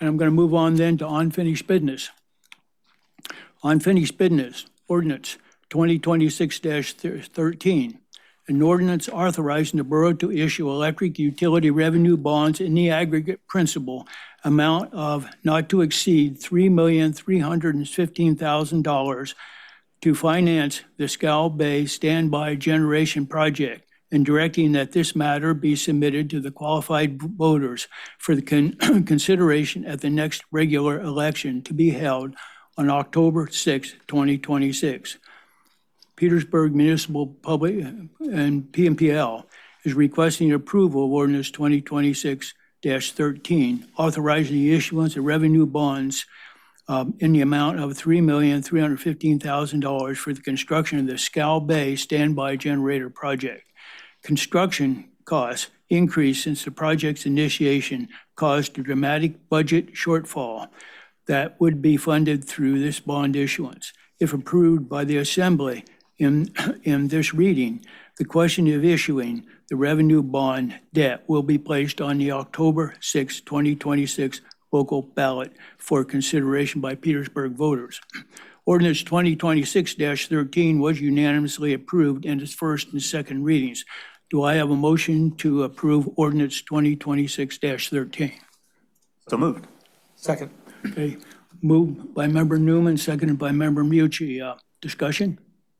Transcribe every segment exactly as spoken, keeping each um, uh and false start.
And I'm going to move on then to unfinished business. Unfinished business, ordinance twenty twenty-six dash thirteen. An ordinance authorizing the borough to issue electric utility revenue bonds in the aggregate principal amount of not to exceed three million three hundred fifteen thousand dollars to finance the Scow Bay Standby Generation Project, and directing that this matter be submitted to the qualified voters for the con consideration at the next regular election to be held on October sixth, twenty twenty-six. Petersburg Municipal Public and P M P L is requesting approval of ordinance twenty twenty-six dash thirteen, authorizing the issuance of revenue bonds um, in the amount of three million three hundred fifteen thousand dollars for the construction of the Scow Bay Standby Generator Project. Construction costs increased since the project's initiation caused a dramatic budget shortfall that would be funded through this bond issuance. If approved by the Assembly in, in this reading, the question of issuing the revenue bond debt will be placed on the October sixth, twenty twenty-six local ballot for consideration by Petersburg voters. Ordinance twenty twenty-six dash thirteen was unanimously approved in its first and second readings. Do I have a motion to approve ordinance twenty twenty-six dash thirteen? So moved. Second. Okay, moved by member Newman, seconded by member Mucci. Uh, discussion?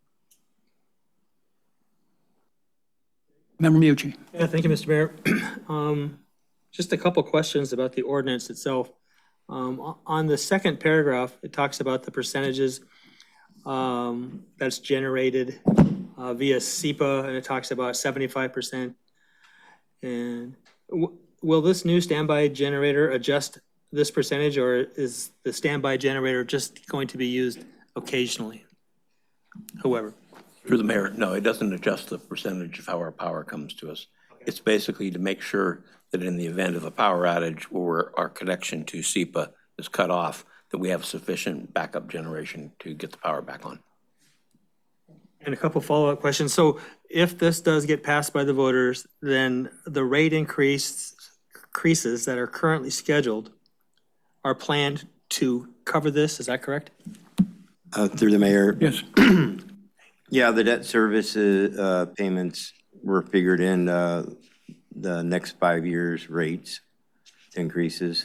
Member Mucci. Yeah, thank you, Mister Mayor. um, just a couple questions about the ordinance itself. Um, on the second paragraph, it talks about the percentages um, that's generated uh, via S E P A, and it talks about seventy-five percent. And w will this new standby generator adjust this percentage, or is the standby generator just going to be used occasionally? However. Through the mayor, no, it doesn't adjust the percentage of how our power comes to us. It's basically to make sure that in the event of a power outage where our connection to S E P A is cut off, that we have sufficient backup generation to get the power back on. And a couple follow-up questions. So if this does get passed by the voters, then the rate increase, increases that are currently scheduled are planned to cover this, is that correct? Uh, through the mayor. Yes. Yeah, the debt service uh, payments were figured in uh, the next five years rates increases.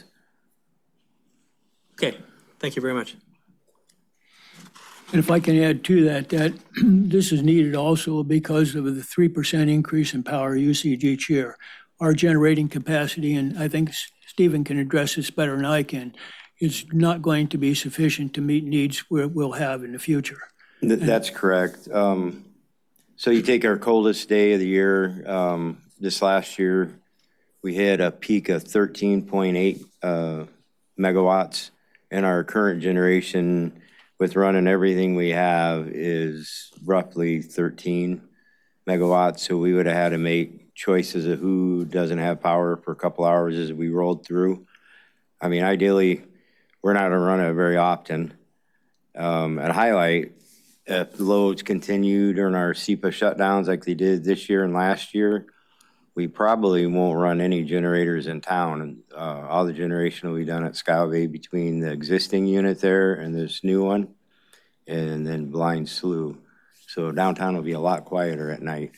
Okay, thank you very much. And if I can add to that, that this is needed also because of the three percent increase in power usage each year. Our generating capacity, and I think Stephen can address this better than I can, is not going to be sufficient to meet needs we'll have in the future. That's correct. Um, so you take our coldest day of the year, um, this last year, we had a peak of thirteen point eight uh, megawatts, and our current generation with running everything we have is roughly thirteen megawatts. So we would have had to make choices of who doesn't have power for a couple hours as we rolled through. I mean, ideally, we're not gonna run it very often. Um, at Highlight, if loads continue during our S E P A shutdowns like they did this year and last year, we probably won't run any generators in town. And uh, all the generation will be done at Scow Bay between the existing unit there and this new one, and then Blind Slough. So downtown will be a lot quieter at night.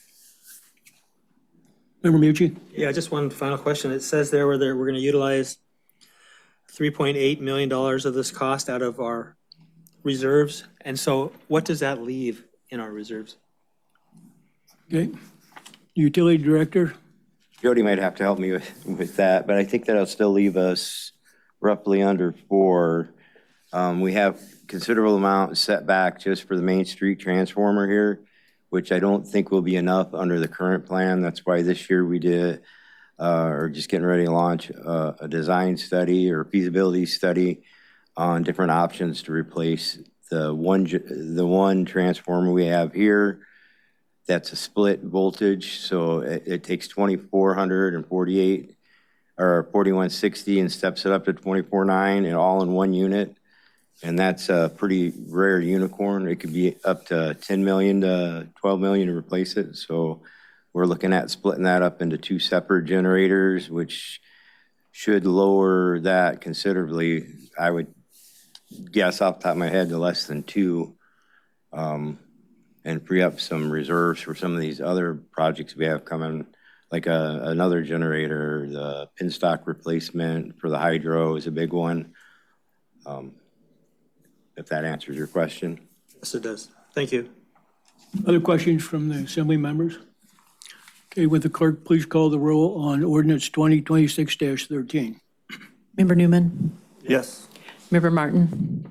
Member Mucci? Yeah, just one final question. It says there where we're going to utilize three point eight million dollars of this cost out of our reserves. And so what does that leave in our reserves? Okay. Utility Director? Jody might have to help me with, with that, but I think that'll still leave us roughly under four. Um, we have considerable amount set back just for the Main Street transformer here, which I don't think will be enough under the current plan. That's why this year we did, uh, or just getting ready to launch uh, a design study or feasibility study on different options to replace the one, the one transformer we have here. That's a split voltage, so it, it takes twenty-four forty-eight or forty-one sixty and steps it up to twenty-four nine and all in one unit. And that's a pretty rare unicorn. It could be up to ten million to twelve million to replace it. So we're looking at splitting that up into two separate generators, which should lower that considerably. I would guess off the top of my head to less than two, um, and free up some reserves for some of these other projects we have coming, like a, another generator, the pin stock replacement for the hydro is a big one. Um, if that answers your question. Yes, it does. Thank you. Other questions from the assembly members? Okay, would the clerk please call the roll on ordinance twenty twenty-six thirteen? Member Newman? Yes. Member Martin?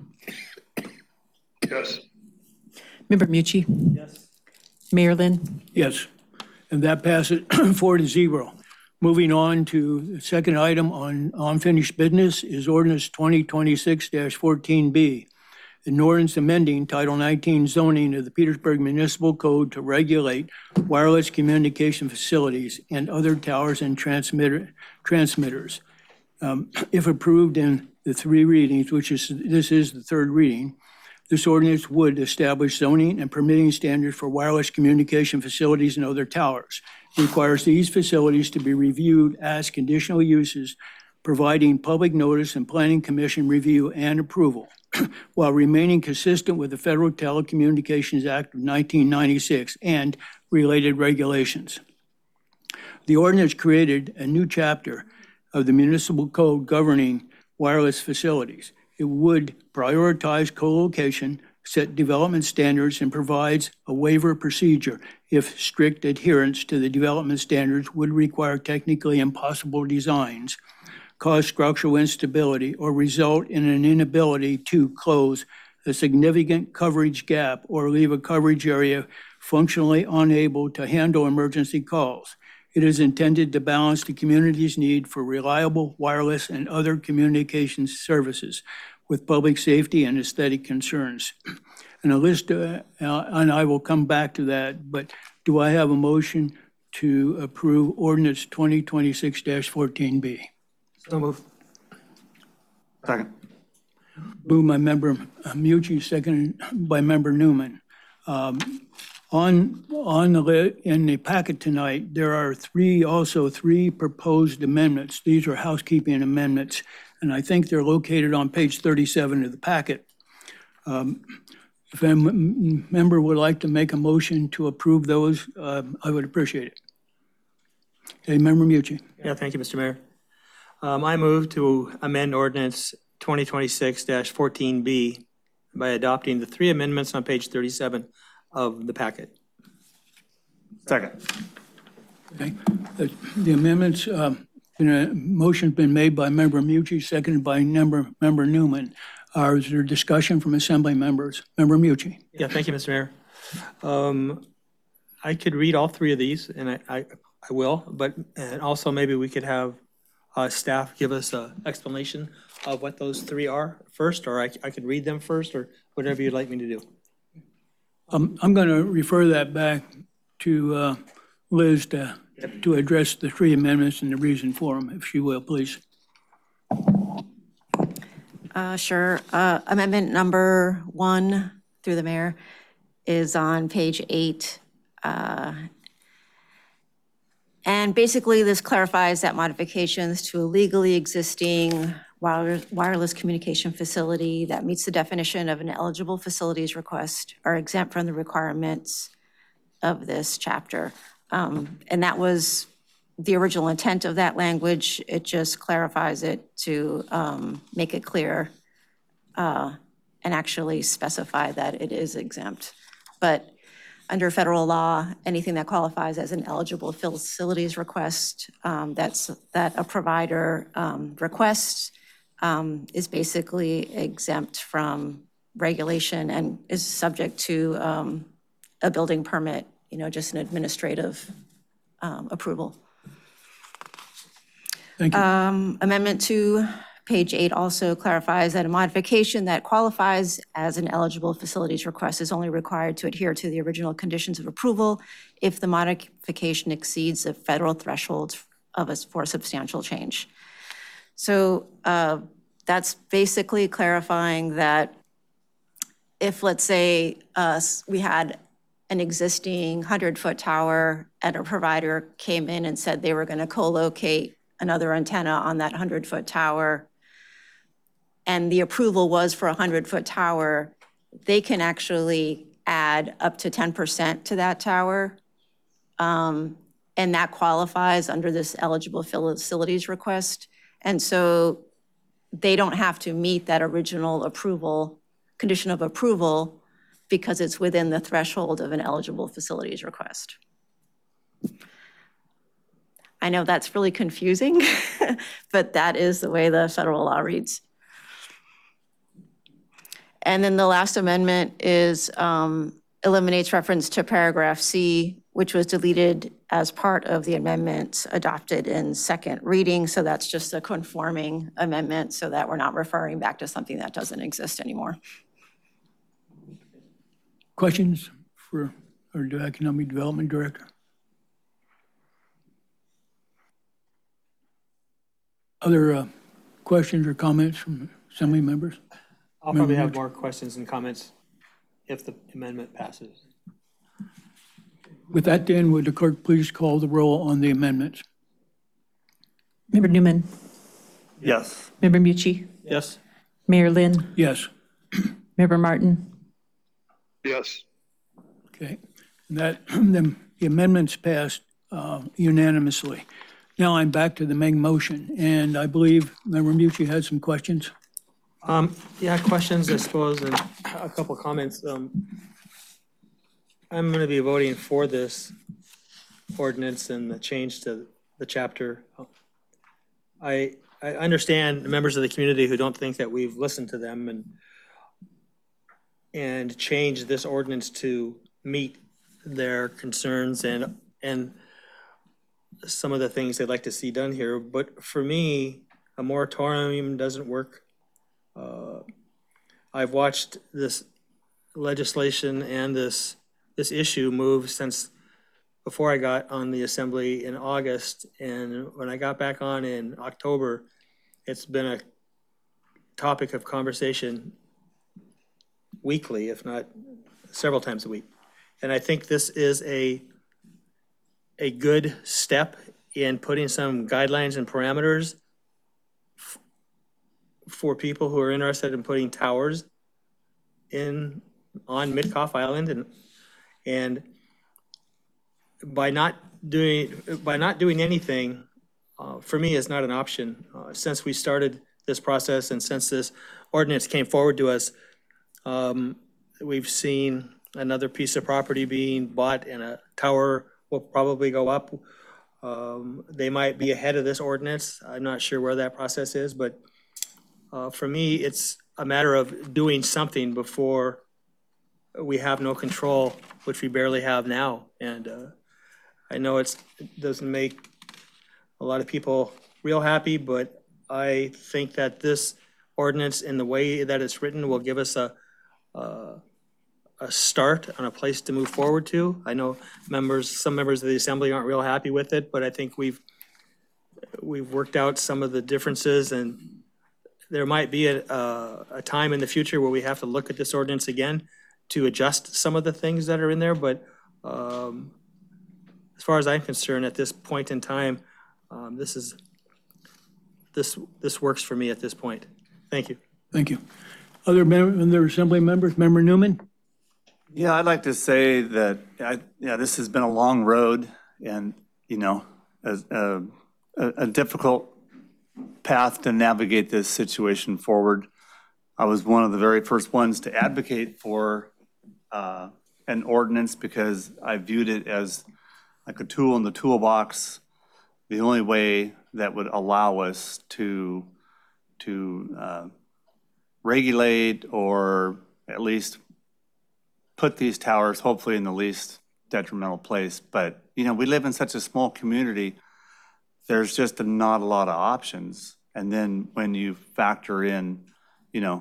Yes. Member Mucci? Yes. Mayor Lynn? Yes, and that passes four to zero. Moving on to the second item on unfinished business is ordinance twenty twenty-six fourteen B. An ordinance amending Title nineteen zoning of the Petersburg Municipal Code to regulate wireless communication facilities and other towers and transmitter, transmitters. Um, if approved in the three readings, which is, this is the third reading, this ordinance would establish zoning and permitting standards for wireless communication facilities and other towers. It requires these facilities to be reviewed as conditional uses, providing public notice and planning commission review and approval, while remaining consistent with the Federal Telecommunications Act of nineteen ninety-six and related regulations. The ordinance created a new chapter of the municipal code governing wireless facilities. It would prioritize co-location, set development standards, and provides a waiver procedure if strict adherence to the development standards would require technically impossible designs, cause structural instability, or result in an inability to close a significant coverage gap or leave a coverage area functionally unable to handle emergency calls. It is intended to balance the community's need for reliable wireless and other communications services with public safety and aesthetic concerns. And a list, uh, and I will come back to that, but do I have a motion to approve ordinance twenty twenty-six fourteen B? So moved. Second. Moved by member Mucci, seconded by member Newman. Um, on on the li- in the packet tonight, there are three also three proposed amendments. These are housekeeping amendments, and I think they're located on page thirty-seven of the packet. Um, if a m- member would like to make a motion to approve those, uh, I would appreciate it. Okay, member Mucci. Yeah, thank you, Mister Mayor. Um, I move to amend ordinance twenty twenty-six fourteen B by adopting the three amendments on page thirty-seven of the packet. Second. Okay. The the amendments, um, in a motion's been made by member Mucci, seconded by member member Newman. Uh, is there discussion from assembly members? Member Mucci. Yeah, thank you, Mister Mayor. Um, I could read all three of these, and I, I, I will, but and also maybe we could have uh, staff give us an explanation of what those three are first, or I, I could read them first, or whatever you'd like me to do. Um, I'm going to refer that back to uh, Liz to, to address the three amendments and the reason for them, if she will, please. Uh, sure. Uh, amendment number one through the mayor is on page eight. Uh, and basically this clarifies that modifications to a legally existing wire, wireless communication facility that meets the definition of an eligible facilities request are exempt from the requirements of this chapter. Um, and that was the original intent of that language. It just clarifies it to um, make it clear uh, and actually specify that it is exempt. But under federal law, anything that qualifies as an eligible facilities request um, that's that a provider um, requests um, is basically exempt from regulation and is subject to um, a building permit, you know, just an administrative um, approval. Thank you. Um, amendment to page eight also clarifies that a modification that qualifies as an eligible facilities request is only required to adhere to the original conditions of approval if the modification exceeds the federal thresholds of a, for substantial change. So uh, that's basically clarifying that if, let's say, uh, we had an existing hundred-foot tower and a provider came in and said they were going to co-locate another antenna on that hundred-foot tower, and the approval was for a hundred-foot tower, they can actually add up to ten percent to that tower. Um, and that qualifies under this eligible facilities request. And so they don't have to meet that original approval, condition of approval, because it's within the threshold of an eligible facilities request. I know that's really confusing, but that is the way the federal law reads. And then the last amendment is um, eliminates reference to paragraph C, which was deleted as part of the amendments adopted in second reading. So that's just a conforming amendment so that we're not referring back to something that doesn't exist anymore. Questions for our Economic Development Director? Other uh, questions or comments from Assembly members? I'll probably have more questions and comments if the amendment passes. With that, then, would the clerk please call the roll on the amendments? Member Newman, Yes. Member Mucci, Yes? Mayor Lynn, Yes. Member Martin, yes, Okay. And that, the the amendments passed uh, unanimously. Now I'm back to the main motion, and I believe Member Mucci had some questions. Um, yeah, questions, I suppose, and a couple comments. Um, I'm going to be voting for this ordinance and the change to the chapter. I, I understand members of the community who don't think that we've listened to them and and changed this ordinance to meet their concerns and and some of the things they'd like to see done here. But for me, a moratorium doesn't work. Uh, I've watched this legislation and this this issue move since before I got on the assembly in August, and when I got back on in October, it's been a topic of conversation weekly, if not several times a week. And I think this is a a good step in putting some guidelines and parameters for people who are interested in putting towers in on Midcoff Island, and and by not doing by not doing anything, uh, for me is not an option. Uh, since we started this process and since this ordinance came forward to us, um, we've seen another piece of property being bought and a tower will probably go up. Um, they might be ahead of this ordinance. I'm not sure where that process is, but Uh, for me, it's a matter of doing something before we have no control, which we barely have now. And uh, I know it's, it doesn't make a lot of people real happy, but I think that this ordinance, in the way that it's written, will give us a, a, a start on a place to move forward to. I know members, some members of the assembly aren't real happy with it, but I think we've we've worked out some of the differences, and there might be a, a, a time in the future where we have to look at this ordinance again to adjust some of the things that are in there. But um, as far as I'm concerned, at this point in time, um, this is this this works for me at this point. Thank you. Thank you. Other, mem- other Assembly members? Member Newman? Yeah, I'd like to say that, I, yeah, this has been a long road and, you know, a, a, a difficult path to navigate this situation forward. I was one of the very first ones to advocate for uh, an ordinance because I viewed it as like a tool in the toolbox, the only way that would allow us to, to uh, regulate or at least put these towers hopefully in the least detrimental place. But, you know, we live in such a small community, there's just not a lot of options. And then when you factor in, you know,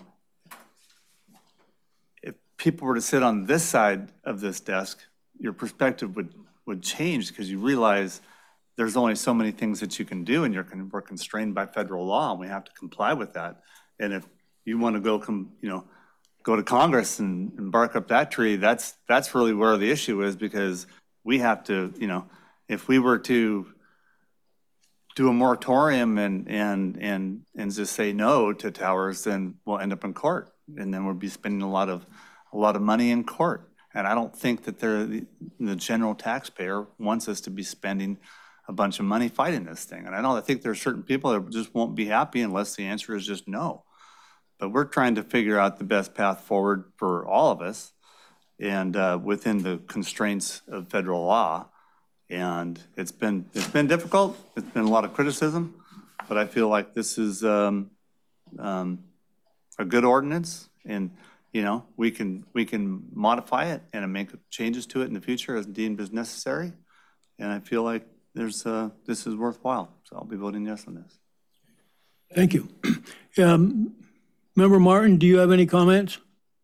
if people were to sit on this side of this desk, your perspective would, would change because you realize there's only so many things that you can do, and you're con- we're constrained by federal law, and we have to comply with that. And if you want to go, com- you know, go to Congress and, and bark up that tree, that's that's really where the issue is, because we have to, you know, if we were to do a moratorium and, and, and, and just say no to towers, then we'll end up in court. And then we'll be spending a lot of, a lot of money in court. And I don't think that they're, the, the general taxpayer wants us to be spending a bunch of money fighting this thing. And I know, I think there are certain people that just won't be happy unless the answer is just no. But we're trying to figure out the best path forward for all of us and uh, within the constraints of federal law. And it's been, it's been difficult. It's been a lot of criticism, but I feel like this is um, um, a good ordinance, and you know, we can we can modify it and make changes to it in the future as deemed as necessary. And I feel like there's uh, this is worthwhile. So I'll be voting yes on this. Thank you. Um, Member Martin, do you have any comments?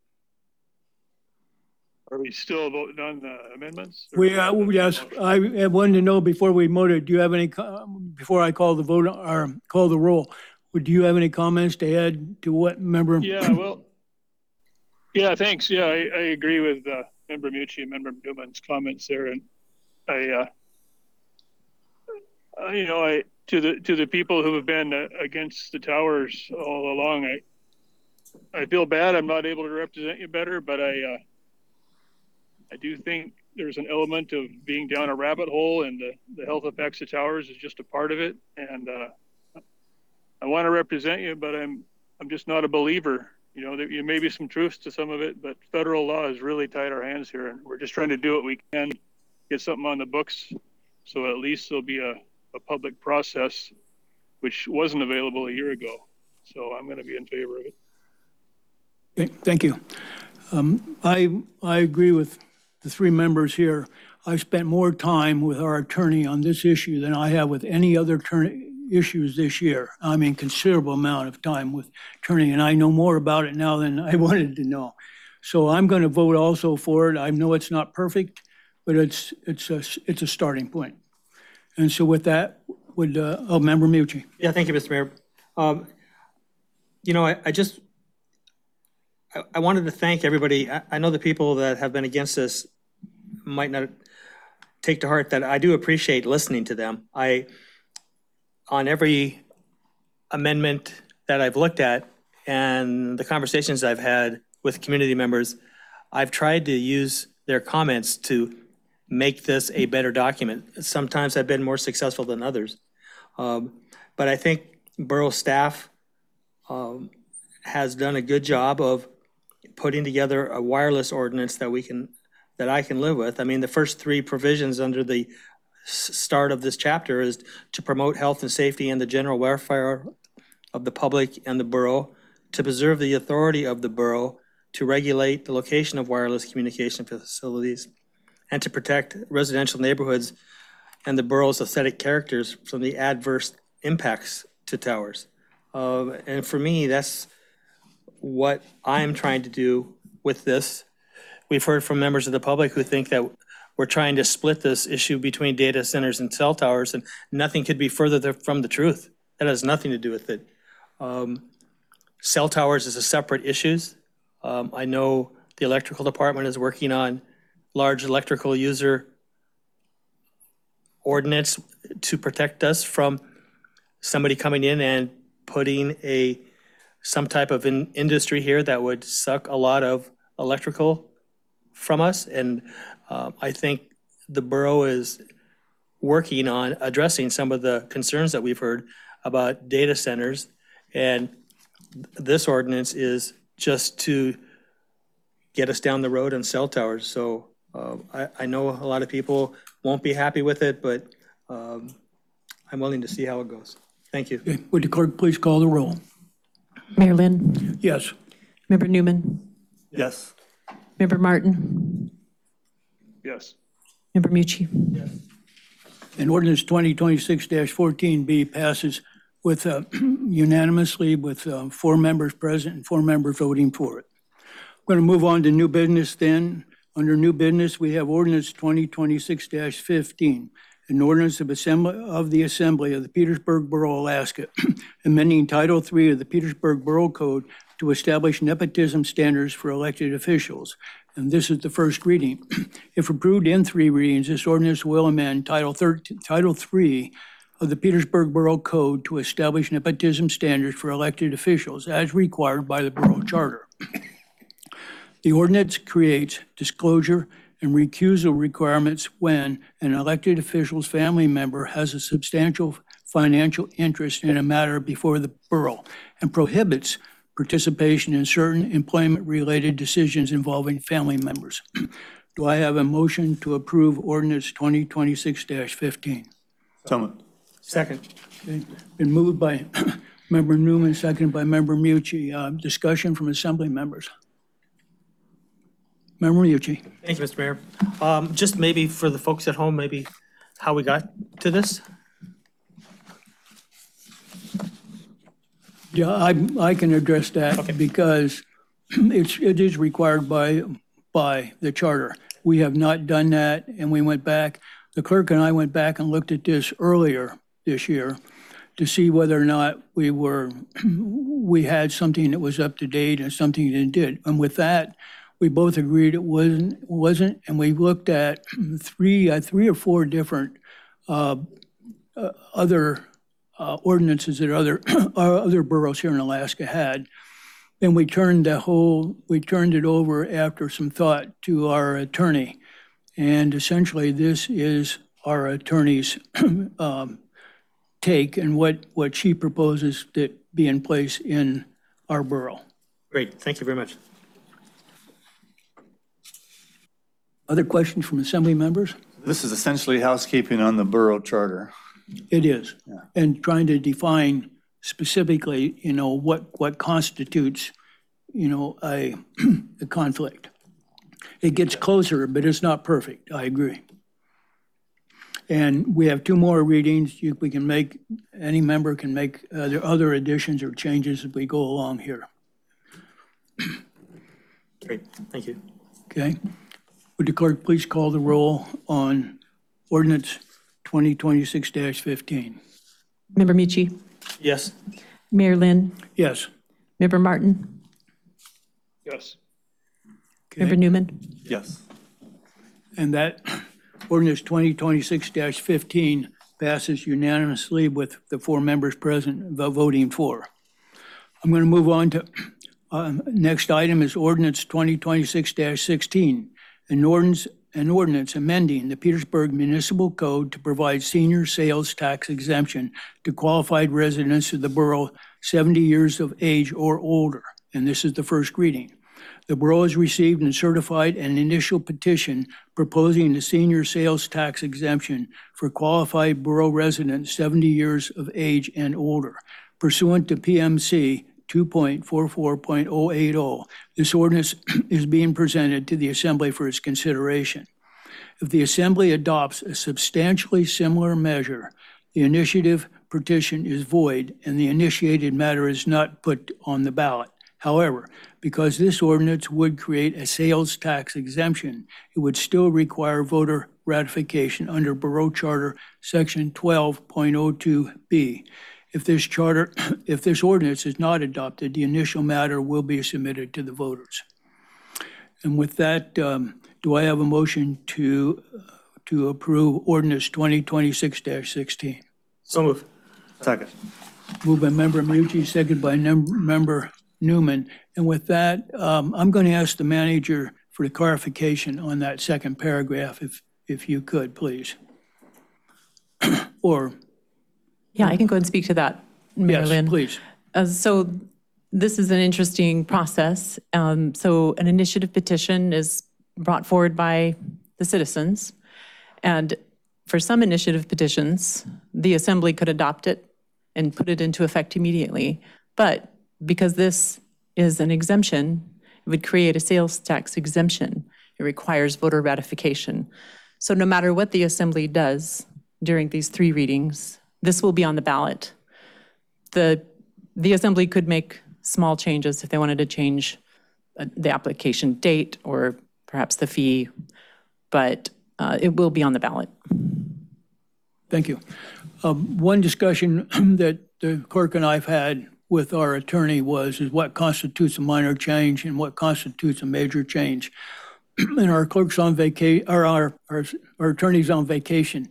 Are we still voting on the amendments? We, uh, yes, I wanted to know before we voted, do you have any, co- before I call the vote, or call the roll, do you have any comments to add to what member? Yeah, well, yeah, thanks. Yeah, I, I agree with uh, Member Mucci and Member Newman's comments there. And I, uh, uh, you know, I to the to the people who have been uh, against the towers all along, I I feel bad I'm not able to represent you better, but I uh, I do think there's an element of being down a rabbit hole, and the, the health effects of towers is just a part of it. And uh, I want to represent you, but I'm I'm just not a believer. You know, there, there may be some truths to some of it, but federal law has really tied our hands here, and we're just trying to do what we can, get something on the books, so at least there'll be a, a public process, which wasn't available a year ago. So I'm going to be in favor of it. Okay, thank you. Um, I, I agree with the three members here. I spent more time with our attorney on this issue than I have with any other attorney issues this year. I mean, considerable amount of time with attorney, and I know more about it now than I wanted to know. So I'm going to vote also for it. I know it's not perfect, but it's it's a it's a starting point. And so with that, would uh, oh, Member Mucci. Yeah, thank you, Mister Mayor. Um, you know, I, I just, I, I wanted to thank everybody. I, I know the people that have been against this might not take to heart that I do appreciate listening to them. I, on every amendment that I've looked at and the conversations I've had with community members, I've tried to use their comments to make this a better document. Sometimes I've been more successful than others. Um, but I think borough staff um, has done a good job of putting together a wireless ordinance that we can, that I can live with. I mean, the first three provisions under the start of this chapter is to promote health and safety and the general welfare of the public and the borough, to preserve the authority of the borough to regulate the location of wireless communication facilities, and to protect residential neighborhoods and the borough's aesthetic characters from the adverse impacts to towers. Uh, and for me, that's what I'm trying to do with this. We've heard from members of the public who think that we're trying to split this issue between data centers and cell towers, and nothing could be further from the truth. That has nothing to do with it. Um, cell towers is a separate issue. Um, I know the electrical department is working on large electrical user ordinance to protect us from somebody coming in and putting a some type of in industry here that would suck a lot of electrical from us. And uh, I think the borough is working on addressing some of the concerns that we've heard about data centers. And this ordinance is just to get us down the road on cell towers. So uh, I, I know a lot of people won't be happy with it, but um, I'm willing to see how it goes. Thank you. Okay, would the clerk please call the roll? Mayor Lynn, Yes. Member Newman, Yes. Member Martin, Yes. Member Mucci. And ordinance twenty twenty-six dash fourteen B passes with uh, unanimously with uh, four members present and four members voting for it. I'm going to move on to new business then. Under new business, we have ordinance twenty twenty-six dash fifteen, an ordinance of assembly of the Assembly of the Petersburg Borough, Alaska, amending Title three of the Petersburg Borough Code to establish nepotism standards for elected officials. And this is the first reading. If approved in three readings, this ordinance will amend Title thirteen, Title three of the Petersburg Borough Code to establish nepotism standards for elected officials as required by the Borough Charter. The ordinance creates disclosure and recusal requirements when an elected official's family member has a substantial financial interest in a matter before the borough and prohibits participation in certain employment-related decisions involving family members. Do I have a motion to approve ordinance twenty twenty-six fifteen? So moved. Second. Okay. Been moved by Member Newman, seconded by Member Mucci. Uh, discussion from assembly members. Member Mucci. Thank you, Mister Mayor. Um, Just maybe for the folks at home, maybe how we got to this? Yeah, I, I can address that Okay. because it's, it is required by, by the charter. We have not done that, and we went back, the clerk and I went back and looked at this earlier this year to see whether or not we were, we had something that was up to date and something that did. And with that, we both agreed it wasn't, wasn't, and we looked at three, uh, three or four different uh, uh, other uh, ordinances that other other boroughs here in Alaska had. And we turned the whole, we turned it over after some thought to our attorney. And essentially, this is our attorney's um, take and what, what she proposes that be in place in our borough. Great, thank you very much. Other questions from assembly members? This is essentially housekeeping on the borough charter. It is. And trying to define specifically, you know, what, what constitutes, you know, a, a conflict. It gets closer, but it's not perfect. I agree. And we have two more readings. You, we can make, any member can make other, other additions or changes as we go along here. Great, thank you. Okay? Would the clerk please call the roll on ordinance twenty twenty-six fifteen? Member Mucci, Yes. Mayor Lynn, Yes. Member Martin, Yes. Member Newman, Yes. And that ordinance twenty twenty-six fifteen passes unanimously with the four members present vo- voting for. I'm going to move on to, uh, next item is ordinance twenty twenty-six sixteen, an ordinance, an ordinance amending the Petersburg Municipal Code to provide senior sales tax exemption to qualified residents of the borough seventy years of age or older. And this is the first reading. The borough has received and certified an initial petition proposing the senior sales tax exemption for qualified borough residents seventy years of age and older. Pursuant to P M C two point four four point oh eight oh, this ordinance is being presented to the Assembly for its consideration. If the Assembly adopts a substantially similar measure, the initiative petition is void and the initiated matter is not put on the ballot. However, because this ordinance would create a sales tax exemption, it would still require voter ratification under Borough Charter Section twelve point oh two B. If this charter, if this ordinance is not adopted, the initial matter will be submitted to the voters. And with that, um, do I have a motion to to approve ordinance twenty twenty-six sixteen? So move. Second. Moved by Member Mucci, seconded by num- Member Newman. And with that, um, I'm going to ask the manager for the clarification on that second paragraph, if if you could, please. Or, yeah, I can go and speak to that, Mayor yes, Lynn. please. Uh, So this is an interesting process. Um, So an initiative petition is brought forward by the citizens. And for some initiative petitions, the Assembly could adopt it and put it into effect immediately. But because this is an exemption, it would create a sales tax exemption. It requires voter ratification. So no matter what the Assembly does during these three readings, this will be on the ballot. The, the Assembly could make small changes if they wanted to change uh, the application date or perhaps the fee, but uh, it will be on the ballot. Thank you. Um, One discussion that the clerk and I've had with our attorney was is what constitutes a minor change and what constitutes a major change. And our clerk's on vacation, or our, our, our attorney's on vacation.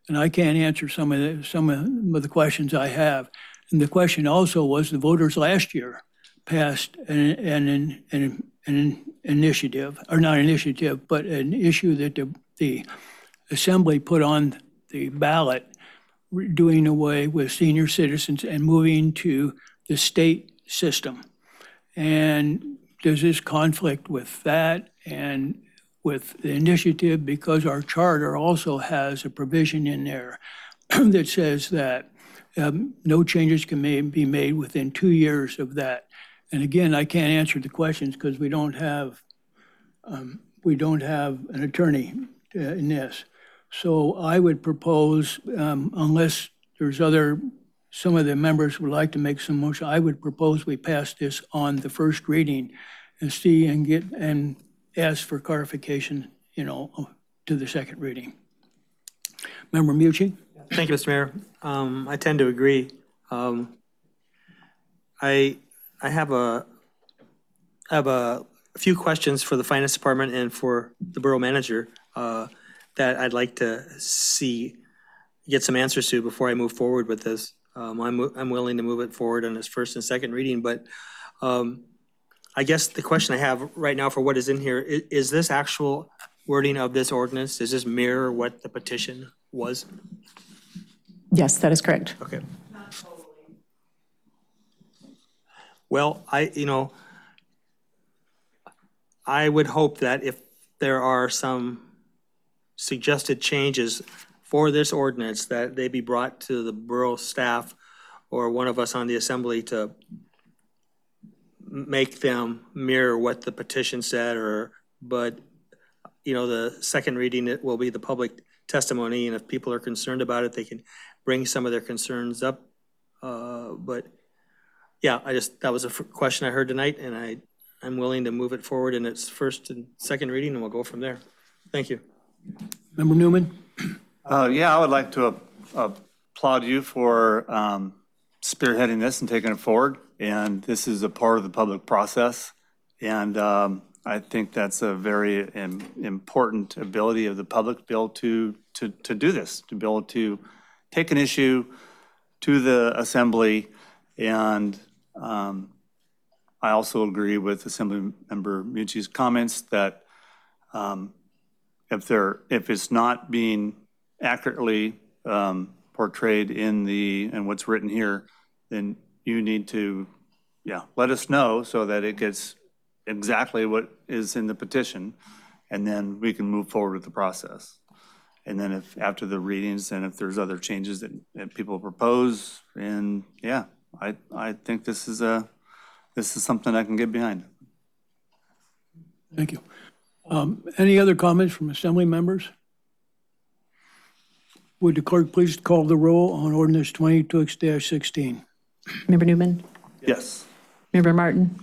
and I can't answer some of the, some of the questions I have. And the question also was, the voters last year passed an, an, an, an initiative, or not initiative, but an issue that the, the Assembly put on the ballot, doing away with senior citizens and moving to the state system. And does this conflict with that and with the initiative? Because our charter also has a provision in there that says that um, no changes can may, be made within two years of that. And again, I can't answer the questions because we don't have um, we don't have an attorney uh, in this. So I would propose, um, unless there's other, some of the members would like to make some motion, I would propose we pass this on the first reading and see and get and ask for clarification, you know, to the second reading. Member Mucci? Thank you, Mister Mayor. Um, I tend to agree. Um, I I have a I have a few questions for the Finance Department and for the Borough Manager uh, that I'd like to see get some answers to before I move forward with this. Um, I'm I'm willing to move it forward on this first and second reading, but um, I guess the question I have right now for what is in here is, is this actual wording of this ordinance? Does this mirror what the petition was? Yes, that is correct. Okay. Well, I, you know, I would hope that if there are some suggested changes for this ordinance, that they be brought to the borough staff or one of us on the assembly to make them mirror what the petition said, or, but, you know, the second reading, it will be the public testimony, and if people are concerned about it, they can bring some of their concerns up. Uh, but yeah, I just, that was a f- question I heard tonight, and I, I'm willing to move it forward in its first and second reading, and we'll go from there. Thank you. Member Newman? Uh, yeah, I would like to uh, applaud you for um, spearheading this and taking it forward. And this is a part of the public process. And um, I think that's a very im- important ability of the public to be able to, to, to do this, to be able to take an issue to the assembly. And um, I also agree with Assembly Member Mucci's comments that um, if there, if it's not being accurately um, portrayed in the, and what's written here, then you need to, yeah, let us know so that it gets exactly what is in the petition, and then we can move forward with the process. And then if, after the readings, and if there's other changes that, that people propose, and yeah, I, I think this is a, this is something I can get behind. Thank you. Um, any other comments from Assembly members? Would the clerk please call the roll on ordinance twenty-two dash sixteen? Member Newman? Yes. Member Martin?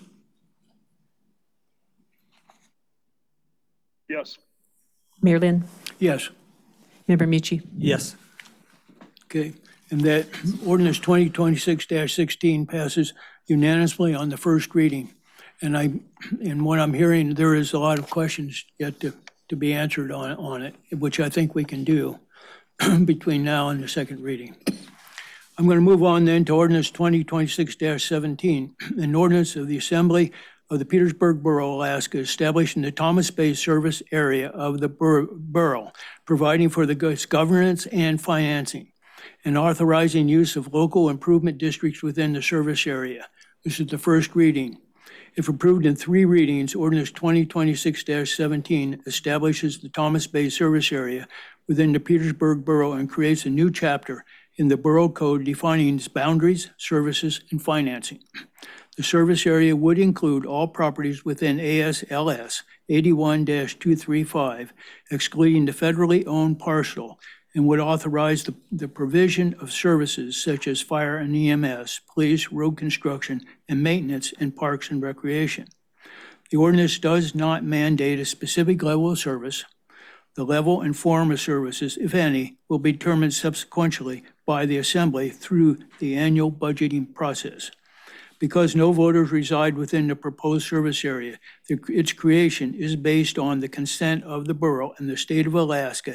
Yes. Mayor Lynn? Yes. Member Mucci? Yes. Okay. And that ordinance twenty twenty-six dash sixteen passes unanimously on the first reading. And I, and what I'm hearing, there is a lot of questions yet to, to be answered on, on it, which I think we can do between now and the second reading. I'm going to move on then to ordinance twenty twenty-six dash seventeen, an ordinance of the Assembly of the Petersburg Borough, Alaska, establishing the Thomas Bay service area of the bor- borough, providing for the governance and financing, and authorizing use of local improvement districts within the service area. This is the first reading. If approved in three readings, ordinance twenty twenty-six dash seventeen establishes the Thomas Bay service area within the Petersburg Borough and creates a new chapter in the Borough Code defining its boundaries, services, and financing. The service area would include all properties within A S L S eighty-one dash two thirty-five, excluding the federally owned parcel, and would authorize the, the provision of services such as fire and E M S, police, road construction, and maintenance in parks and recreation. The ordinance does not mandate a specific level of service. The level and form of services, if any, will be determined subsequently by the Assembly through the annual budgeting process. Because no voters reside within the proposed service area, the, its creation is based on the consent of the borough and the state of Alaska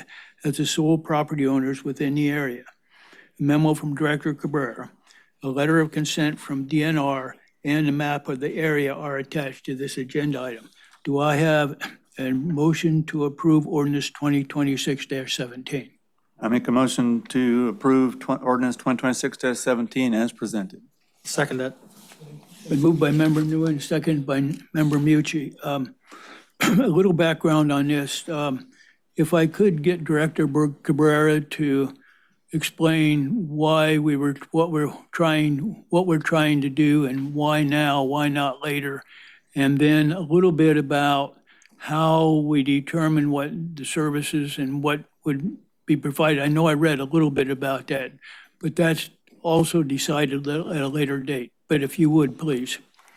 as the sole property owners within the area. A memo from Director Cabrera, a letter of consent from D N R, and a map of the area are attached to this agenda item. Do I have a motion to approve ordinance twenty twenty-six seventeen? I make a motion to approve tw- ordinance twenty twenty-six seventeen as presented. Second that. Been moved by Member Nguyen, second by Member Mucci. Um, a little background on this. Um, if I could get Director Cabrera to explain why we were, what we're trying, what we're trying to do, and why now, why not later, and then a little bit about how we determine what the services and what would be provided. I know I read a little bit about that, but that's also decided at a later date. But if you would, please.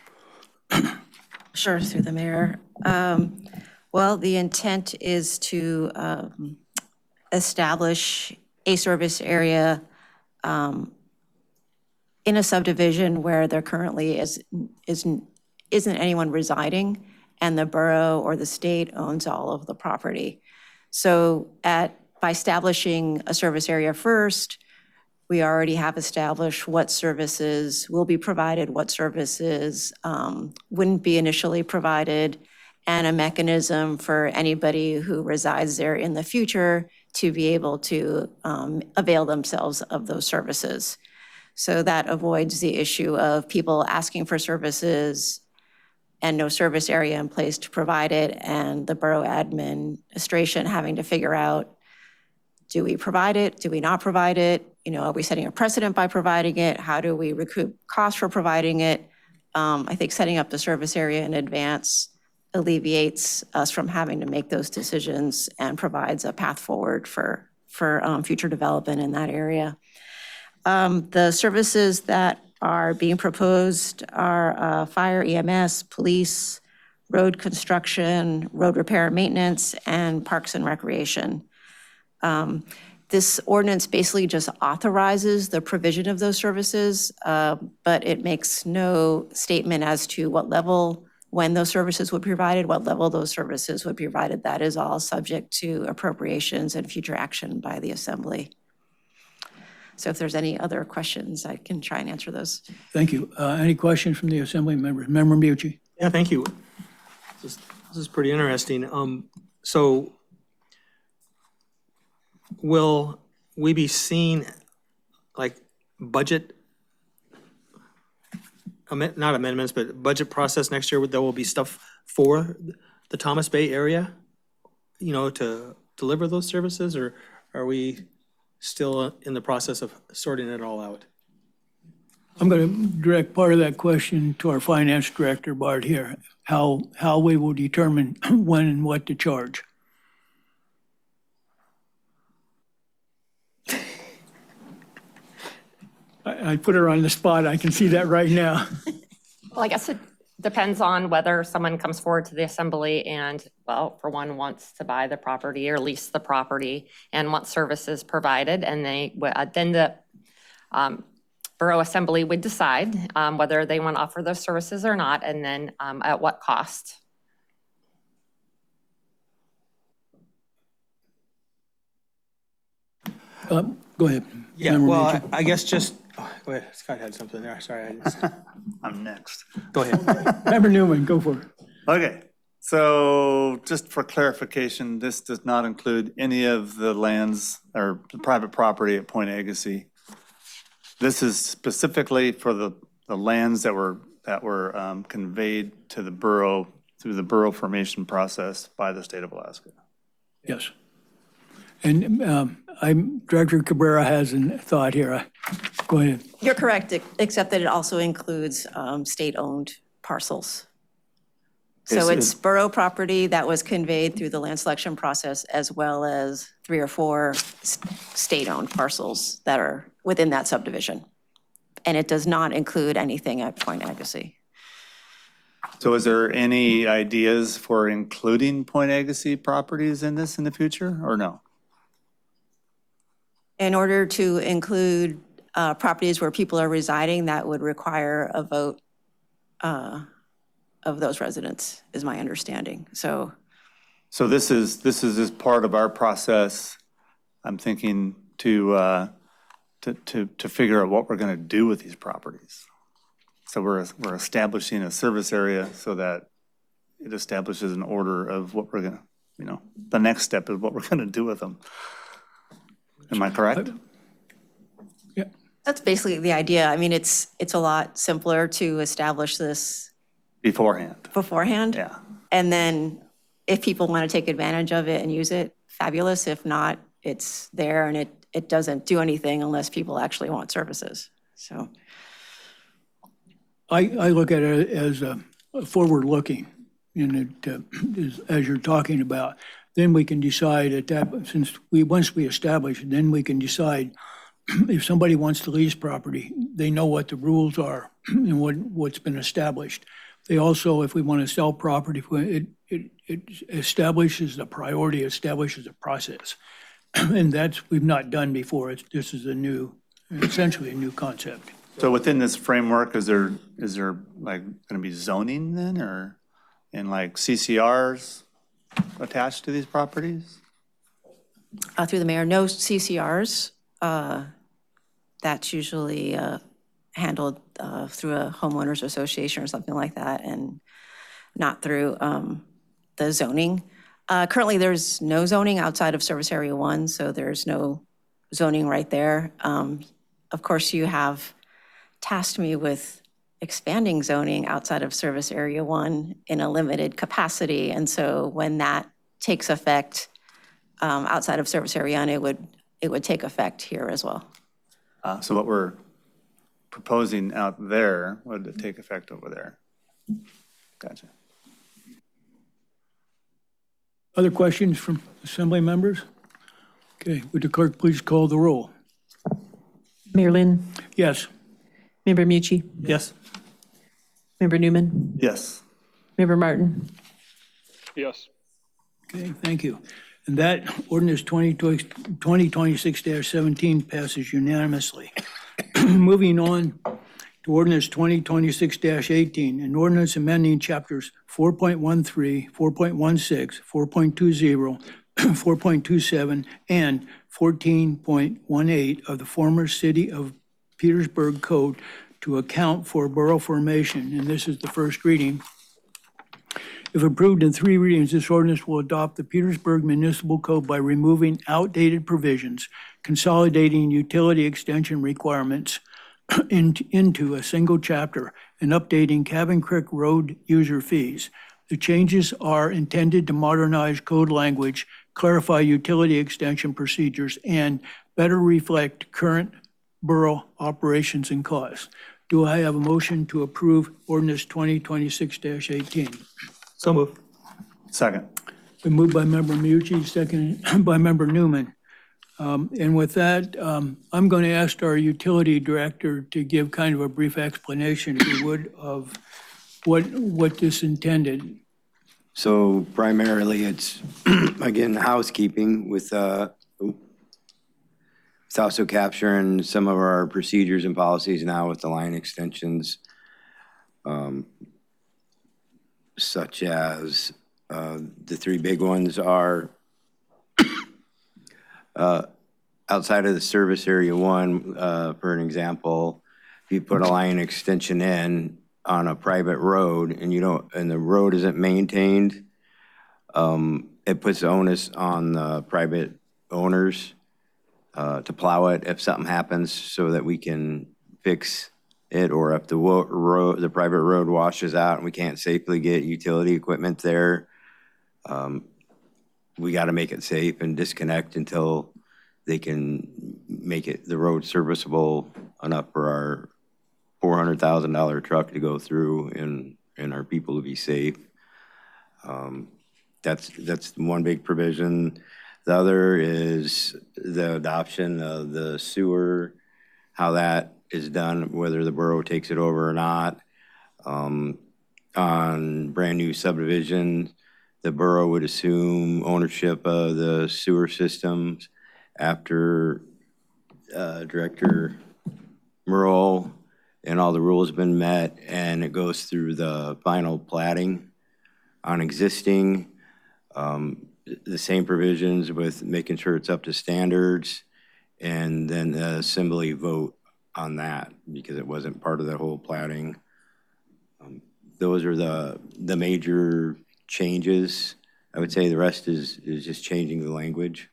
Sure, through the mayor. Um, Well, the intent is to um, establish a service area um, in a subdivision where there currently is, isn't, isn't anyone residing, and the borough or the state owns all of the property. So at, by establishing a service area first, we already have established what services will be provided, what services um, wouldn't be initially provided, and a mechanism for anybody who resides there in the future to be able to um, avail themselves of those services. So that avoids the issue of people asking for services and no service area in place to provide it, and the borough administration having to figure out, do we provide it? Do we not provide it? You know, are we setting a precedent by providing it? How do we recoup costs for providing it? Um, I think setting up the service area in advance alleviates us from having to make those decisions and provides a path forward for, for um, future development in that area. Um, the services that are being proposed are uh, fire, E M S, police, road construction, road repair and maintenance, and parks and recreation. Um, this ordinance basically just authorizes the provision of those services, uh, but it makes no statement as to what level, when those services would be provided, what level those services would be provided. That is all subject to appropriations and future action by the Assembly. So if there's any other questions, I can try and answer those. Thank you. Uh, any questions from the Assembly members? Member Mucci. Yeah, thank you. This is, this is pretty interesting. Um, so will we be seeing like budget, amend, not amendments, but budget process next year? There will be stuff for the Thomas Bay area, you know, to deliver those services, or are we still in the process of sorting it all out? I'm going to direct part of that question to our finance director, Bart, here, how, how we will determine when and what to charge. I, I put her on the spot. I can see that right now. Well, I guess it depends on whether someone comes forward to the Assembly and, well, for one, wants to buy the property or lease the property and wants services provided, and they uh, then the um, Borough Assembly would decide um, whether they want to offer those services or not, and then um, at what cost. Um, go ahead. Yeah, Member well, Mucci. I, I guess just, oh, go ahead, Scott had something there, sorry. I just, I'm next. go ahead. Member Newman, go for it. Okay, so just for clarification, this does not include any of the lands or the private property at Point Agassiz. This is specifically for the, the lands that were, that were um, conveyed to the borough through the borough formation process by the state of Alaska. Yes. And um, I'm, Director Cabrera has a thought here. Uh, Go ahead. You're correct, ex- except that it also includes um, state-owned parcels. So Is it- it's borough property that was conveyed through the land selection process, as well as three or four s- state-owned parcels that are within that subdivision. And it does not include anything at Point Agassiz. So is there any ideas for including Point Agassiz properties in this in the future, or no? In order to include uh, properties where people are residing, that would require a vote uh, of those residents, is my understanding. So So this is, this is as part of our process I'm thinking to, uh, to, to, to figure out what we're going to do with these properties. So we're, we're establishing a service area so that it establishes an order of what we're going to, you know, the next step is what we're going to do with them. Am I correct? Yeah. That's basically the idea. I mean, it's, it's a lot simpler to establish this Beforehand, beforehand. yeah. And then if people want to take advantage of it and use it, fabulous. If not, it's there and it, it doesn't do anything unless people actually want services. So I, I look at it as a forward-looking, and it, uh, is- as you're talking about, then we can decide at that, since we, once we establish it, then we can decide if somebody wants to lease property, they know what the rules are and what, what's been established. They also, if we want to sell property, if we- it, it, it establishes the priority, establishes a process. And that's, we've not done before. It's, this is a new, essentially a new concept. So within this framework, is there, is there like going to be zoning then, or, and like C C Rs attached to these properties? uh, through the mayor, no C C Rs. Uh, That's usually uh, handled uh, through a homeowners association or something like that, and not through um, the zoning. Uh, Currently, there's no zoning outside of Service Area One, so there's no zoning right there. Um, Of course, you have tasked me with expanding zoning outside of Service Area One in a limited capacity, and so when that takes effect um, outside of Service Area One, it would, it would take effect here as well. Uh, So what we're proposing out there would take effect over there. Gotcha. Other questions from assembly members? Okay, would the clerk please call the roll? Mayor Lynn, Yes. Member Mucci, Yes? Member Newman, Yes. Member Martin. Yes. Okay, thank you. And that ordinance twenty twenty-six seventeen passes unanimously. Moving on to ordinance twenty twenty-six eighteen, an ordinance amending chapters four point one three, four point one six, four point two zero, four point two seven, and fourteen point one eight of the former City of Petersburg Code to account for borough formation, and this is the first reading. If approved in three readings, this ordinance will adopt the Petersburg Municipal Code by removing outdated provisions, consolidating utility extension requirements in- into a single chapter, and updating Cabin Creek Road user fees. The changes are intended to modernize code language, clarify utility extension procedures, and better reflect current borough operations and costs. Do I have a motion to approve ordinance twenty twenty-six eighteen? So move. Second. Been moved by Member Mucci, seconded by Member Newman. Um, And with that, um, I'm going to ask our utility director to give kind of a brief explanation, if you would, of what, what this intended. So primarily, it's, again, housekeeping with, uh, it's also capturing some of our procedures and policies now with the line extensions, um, such as, uh, the three big ones are uh, outside of the service area one, uh, for an example, if you put a line extension in on a private road and you don't, and the road isn't maintained, um, it puts the onus on the private owners uh, to plow it if something happens so that we can fix it, or if the wo- road, the private road washes out and we can't safely get utility equipment there, um, we got to make it safe and disconnect until they can make it, the road serviceable enough for our four hundred thousand dollar truck to go through and, and our people to be safe. Um, That's, that's one big provision. The other is the adoption of the sewer, how that is done, whether the borough takes it over or not. Um, on brand new subdivision, the borough would assume ownership of the sewer systems after uh, Director Merle and all the rules have been met, and it goes through the final platting on existing. Um, the same provisions with making sure it's up to standards, and then the assembly vote on that because it wasn't part of the whole plating. Um, Those are the, the major changes. I would say the rest is, is just changing the language.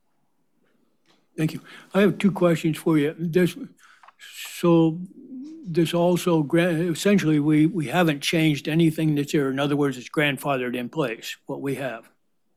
Thank you. I have two questions for you. This, so this also, gra- essentially, we, we haven't changed anything that's there. In other words, it's grandfathered in place, what we have.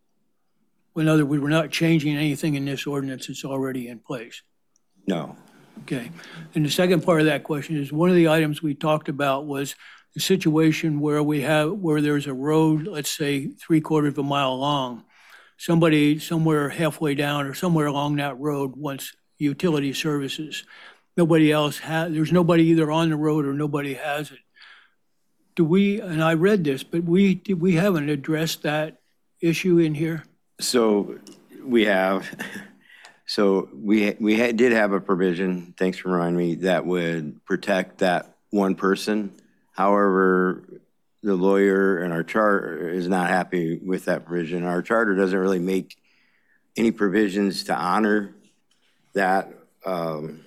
In other words, we're not changing anything in this ordinance that's already in place. No. Okay. And the second part of that question is, one of the items we talked about was the situation where we have, where there's a road, let's say three quarters of a mile long, somebody somewhere halfway down or somewhere along that road wants utility services. Nobody else has, there's nobody either on the road or nobody has it. Do we, and I read this, but we, we haven't addressed that issue in here? So we have, so we, we had- did have a provision, thanks for reminding me, that would protect that one person. However, the lawyer and our charter is not happy with that provision. Our charter doesn't really make any provisions to honor that um,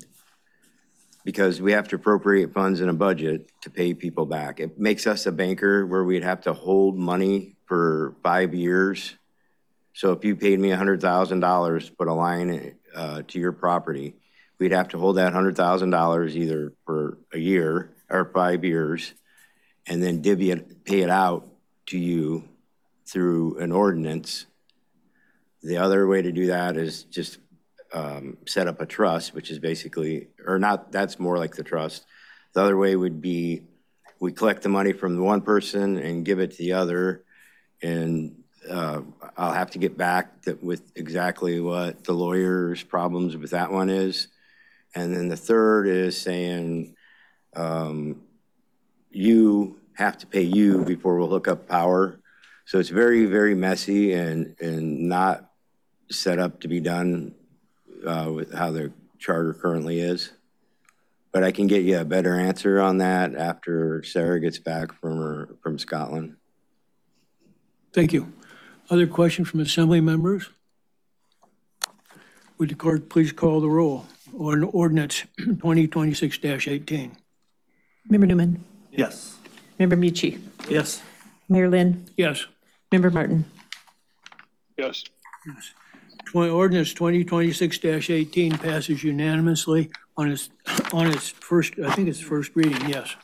because we have to appropriate funds in a budget to pay people back. It makes us a banker where we'd have to hold money for five years. So if you paid me one hundred thousand dollars to put a line uh, to your property, we'd have to hold that one hundred thousand dollars either for a year or five years, and then divvy it, pay it out to you through an ordinance. The other way to do that is just um, set up a trust, which is basically, or not, that's more like the trust. The other way would be we collect the money from the one person and give it to the other, and uh, I'll have to get back to, with exactly what the lawyer's problems with that one is. And then the third is saying, Um, you have to pay you before we'll hook up power. So it's very, very messy and, and not set up to be done uh, with how the charter currently is. But I can get you a better answer on that after Sarah gets back from her, from Scotland. Thank you. Other questions from assembly members? Would the clerk please call the roll on ordinance twenty twenty-six dash eighteen? Member Newman. Yes. Member Mucci. Yes. Mayor Lynn. Yes. Member Martin. Yes. Twen- Ordinance twenty twenty-six dash eighteen passes unanimously on its, on its first, I think it's first reading, yes.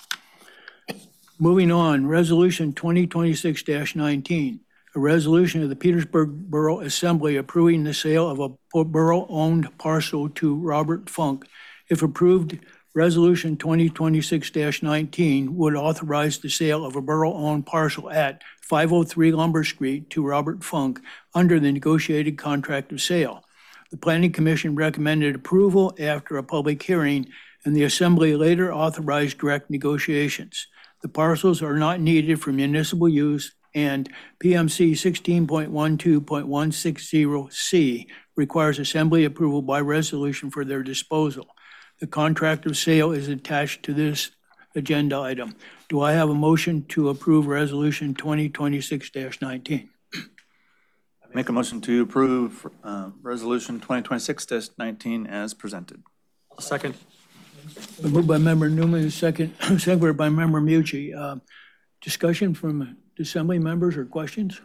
Moving on, resolution twenty twenty-six dash nineteen, a resolution of the Petersburg Borough Assembly approving the sale of a borough-owned parcel to Robert Funk. If approved, resolution twenty twenty-six dash nineteen would authorize the sale of a borough-owned parcel at five oh three Lumber Street to Robert Funk under the negotiated contract of sale. The Planning Commission recommended approval after a public hearing, and the Assembly later authorized direct negotiations. The parcels are not needed for municipal use, and P M C sixteen point twelve point one six zero C requires Assembly approval by resolution for their disposal. The contract of sale is attached to this agenda item. Do I have a motion to approve resolution twenty twenty-six dash nineteen? Make a motion to approve uh, resolution twenty twenty-six dash nineteen as presented. I'll second. Moved by member Newman, second, seconded by member Mucci. Uh, Discussion from assembly members or questions?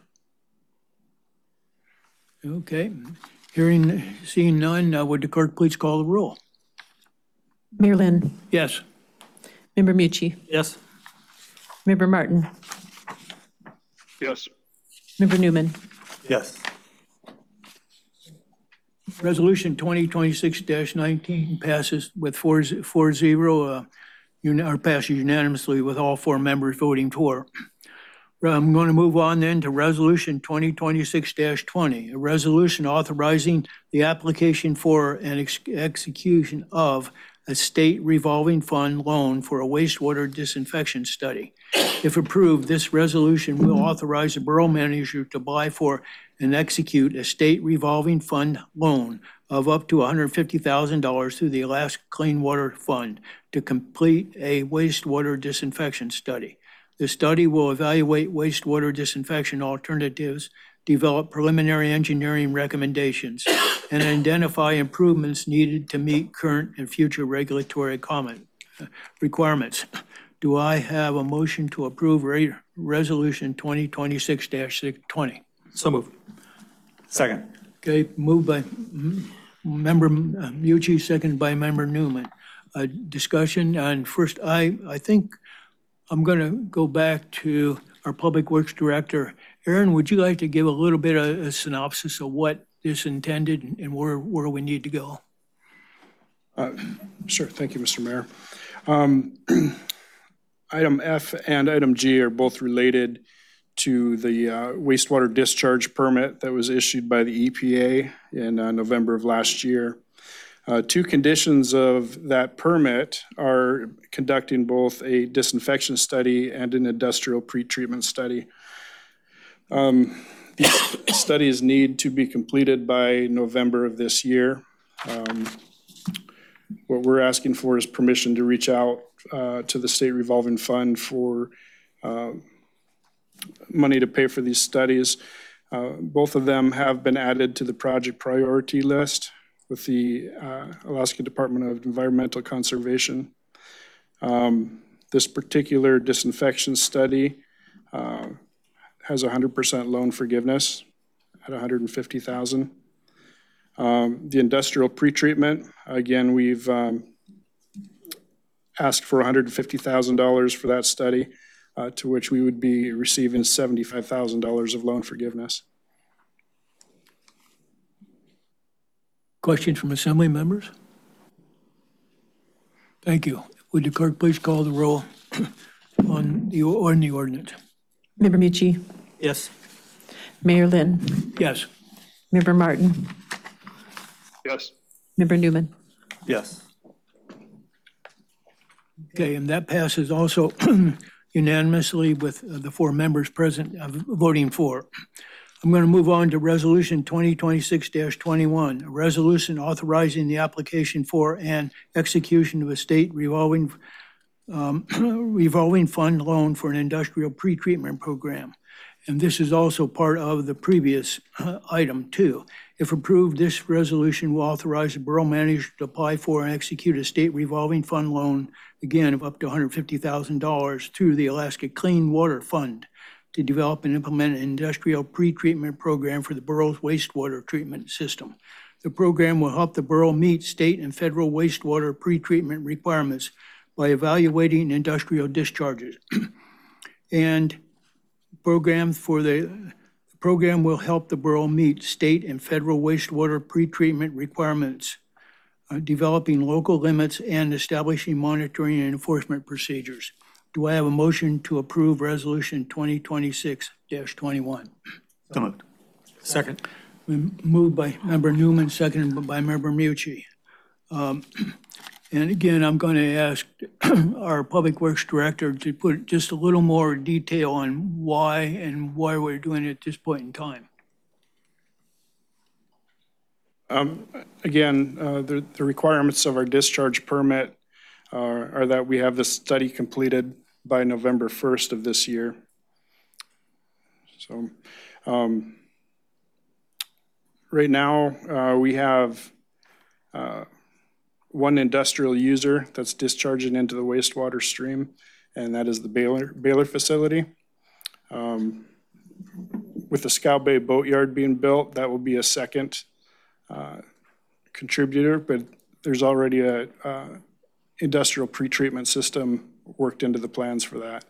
Okay, hearing, seeing none, uh, would the clerk please call the roll? Mayor Lynn. Yes. Member Mucci. Yes. Member Martin. Yes. Member Newman. Yes. Resolution twenty twenty-six dash nineteen passes with four, four zero, uh, uni- or passes unanimously with all four members voting for. I'm going to move on then to resolution twenty twenty-six dash twenty, a resolution authorizing the application for an ex- execution of a state revolving fund loan for a wastewater disinfection study. If approved, this resolution will authorize the borough manager to apply for and execute a state revolving fund loan of up to one hundred fifty thousand dollars through the Alaska Clean Water Fund to complete a wastewater disinfection study. The study will evaluate wastewater disinfection alternatives develop preliminary engineering recommendations, and identify improvements needed to meet current and future regulatory comment uh, requirements. Do I have a motion to approve Re- Resolution twenty twenty-six dash twenty? So moved. Second. Okay, moved by mm, Member Mucci, seconded by Member Newman. Uh, Discussion, and first, I, I think I'm going to go back to our Public Works Director. Aaron, would you like to give a little bit of a synopsis of what this intended and where, where we need to go? Sure, thank you, Mister Mayor. Um, Item F and item G are both related to the uh, wastewater discharge permit that was issued by the E P A in uh, November of last year. Uh, Two conditions of that permit are conducting both a disinfection study and an industrial pretreatment study. Um, These studies need to be completed by November of this year. Um, What we're asking for is permission to reach out uh, to the state revolving fund for uh, money to pay for these studies. Uh, Both of them have been added to the project priority list with the uh, Alaska Department of Environmental Conservation. Um, This particular disinfection study uh, has one hundred percent loan forgiveness at one hundred fifty thousand dollars. Um, The industrial pretreatment, again, we've um, asked for one hundred fifty thousand dollars for that study, uh, to which we would be receiving seventy-five thousand dollars of loan forgiveness. Questions from Assembly members? Thank you. Would the clerk please call the roll on the, on the ordinance? Member Mucci, Yes. Mayor Lynn, Yes. Member Martin, Yes. Member Newman. Yes. Okay, and that passes also unanimously with uh, the four members present uh, voting for. I'm going to move on to Resolution twenty twenty-six dash twenty-one, a resolution authorizing the application for and execution of a state revolving um, revolving fund loan for an industrial pretreatment program. And this is also part of the previous uh, item too. If approved, this resolution will authorize the borough manager to apply for and execute a state revolving fund loan, again, of up to one hundred fifty thousand dollars through the Alaska Clean Water Fund to develop and implement an industrial pretreatment program for the borough's wastewater treatment system. The program will help the borough meet state and federal wastewater pretreatment requirements by evaluating industrial discharges. And program for the, the program will help the borough meet state and federal wastewater pretreatment requirements, uh, developing local limits and establishing monitoring and enforcement procedures. Do I have a motion to approve Resolution twenty twenty-six dash twenty-one? So moved. Second. Moved by Member Newman, seconded by Member Mucci. Um, And again, I'm going to ask our Public Works Director to put just a little more detail on why and why we're doing it at this point in time. Um, Again, uh, the the requirements of our discharge permit are are that we have this study completed by November first of this year. So um, right now, uh, we have uh, one industrial user that's discharging into the wastewater stream, and that is the Baylor, Baylor facility. Um, with the Scow Bay Boatyard being built, that will be a second uh, contributor, but there's already a uh, industrial pretreatment system worked into the plans for that.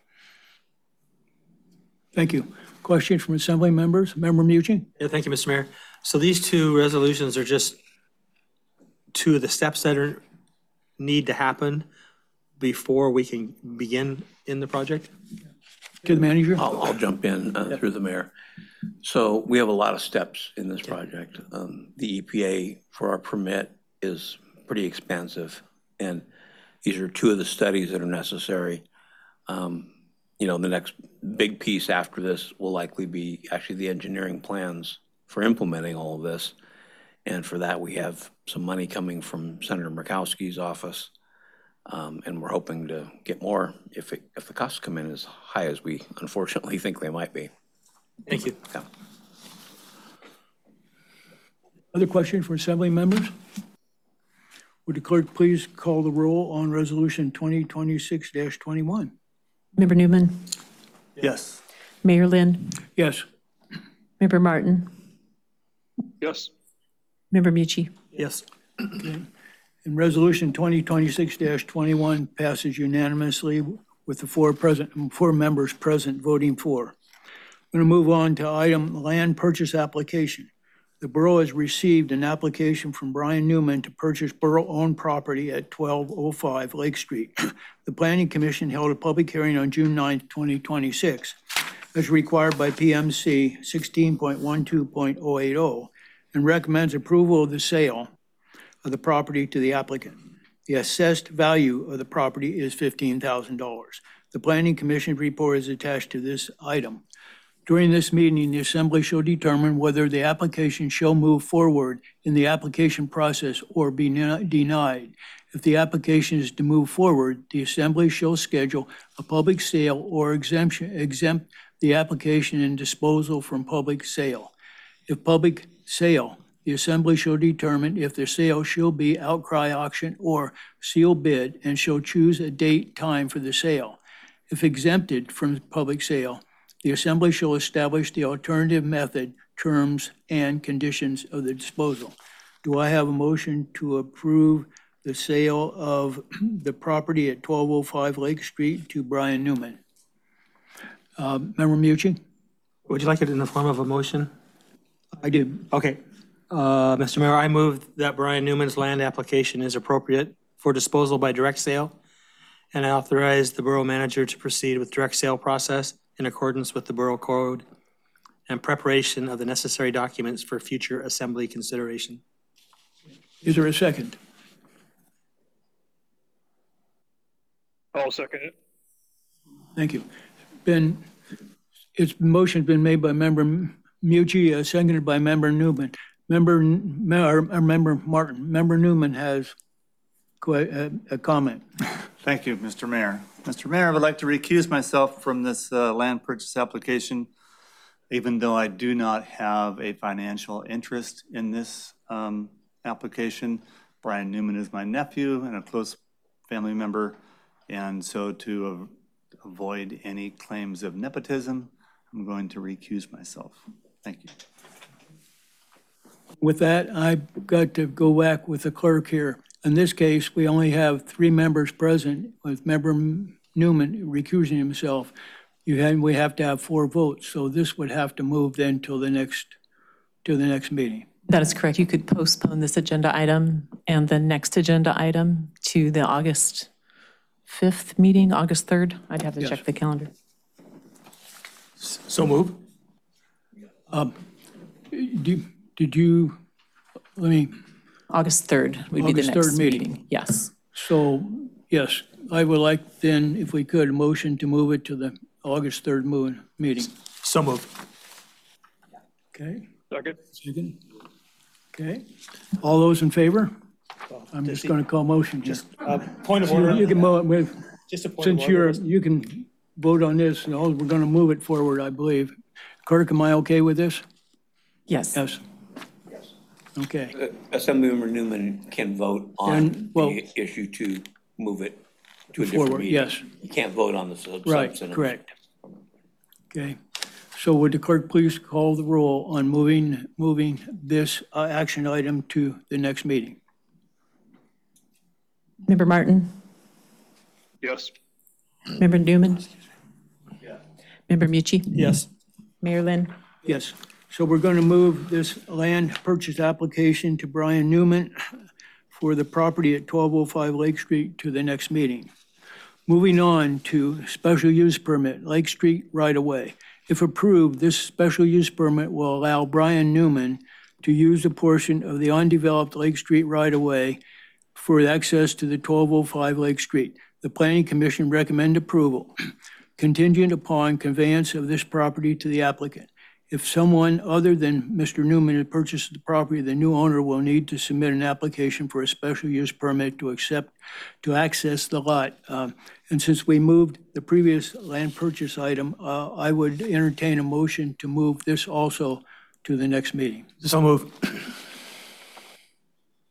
Thank you. Questions from Assembly members? Member Mucci? Yeah, thank you, Mister Mayor. So these two resolutions are just two of the steps that are, need to happen before we can begin in the project? To the manager? I'll, I'll jump in uh, through the mayor. So we have a lot of steps in this project. Um, The E P A for our permit is pretty expansive, and these are two of the studies that are necessary. Um, You know, the next big piece after this will likely be actually the engineering plans for implementing all of this. And for that, we have some money coming from Senator Murkowski's office. Um, and we're hoping to get more if it, if the costs come in as high as we unfortunately think they might be. Thank you. Yeah. Other questions for Assembly members? Would the clerk please call the roll on Resolution twenty twenty-six twenty-one? Member Newman, Yes. Mayor Lynn, Yes. Member Martin, Yes. Member Mucci. Yes. And Resolution twenty twenty-six twenty-one passes unanimously with the four present, four members present voting for. I'm going to move on to item land purchase application. The borough has received an application from Brian Newman to purchase borough-owned property at twelve oh five Lake Street. The Planning Commission held a public hearing on June ninth, twenty twenty-six, as required by P M C sixteen point twelve point oh eight oh, and recommends approval of the sale of the property to the applicant. The assessed value of the property is fifteen thousand dollars. The Planning Commission report is attached to this item. During this meeting, the Assembly shall determine whether the application shall move forward in the application process or be denied. If the application is to move forward, the Assembly shall schedule a public sale or exemption, exempt the application and disposal from public sale. If public sale, the Assembly shall determine if the sale shall be outcry auction or sealed bid and shall choose a date, time for the sale. If exempted from public sale, the Assembly shall establish the alternative method, terms, and conditions of the disposal. Do I have a motion to approve the sale of the property at twelve oh five Lake Street to Brian Newman? Uh, Member Mucci? Would you like it in the form of a motion? I did. Okay. Uh, Mister Mayor, I move that Brian Newman's land application is appropriate for disposal by direct sale, and I authorize the borough manager to proceed with direct sale process in accordance with the Borough Code and preparation of the necessary documents for future Assembly consideration. Is there a second? I'll second it. Thank you. Been, its motion's been made by Member Mucci, uh, seconded by Member Newman. Member, or, or Member Martin. Member Newman has quite a, a comment. Thank you, Mister Mayor. Mister Mayor, I would like to recuse myself from this uh, land purchase application, even though I do not have a financial interest in this um, application. Brian Newman is my nephew and a close family member, and so to av- avoid any claims of nepotism, I'm going to recuse myself. Thank you. With that, I've got to go back with the clerk here. In this case, we only have three members present, with Member Newman recusing himself. You had, we have to have four votes, so this would have to move then till the next, to the next meeting. That is correct. You could postpone this agenda item and the next agenda item to the August fifth meeting, August third. I'd have to Yes. check the calendar. So move. Do- Did you, let me, August third would be the August third next meeting. meeting. Yes. so, yes, I would like then, if we could, a motion to move it to the August third mo- meeting. So move. Okay, Second. second. Okay, all those in favor? I'm just going to call motion. Just, Uh, point of you order. you can, mo- with- Just a point of since order. you're, you can vote on this, and all- we're going to move it forward, I believe. Clerk, am I okay with this? Yes. Yes. Okay, Uh, Assemblymember Newman can vote on And, well- the issue to move it to a Forward, different meeting. yes. You can't vote on the sub- right, substantive. correct. Okay, so would the clerk please call the roll on moving, moving this uh, action item to the next meeting? Member Martin? Yes. Member Newman? Member Mucci? Yes. Mayor Lynn? Yes, so we're going to move this land purchase application to Brian Newman for the property at twelve oh five Lake Street to the next meeting. Moving on to special use permit, Lake Street right-of-way. If approved, this special use permit will allow Brian Newman to use a portion of the undeveloped Lake Street right-of-way for access to the twelve oh five Lake Street. The Planning Commission recommend approval contingent upon conveyance of this property to the applicant. If someone other than Mister Newman has purchased the property, the new owner will need to submit an application for a special use permit to accept, to access the lot. Um, And since we moved the previous land purchase item, uh, I would entertain a motion to move this also to the next meeting. So move.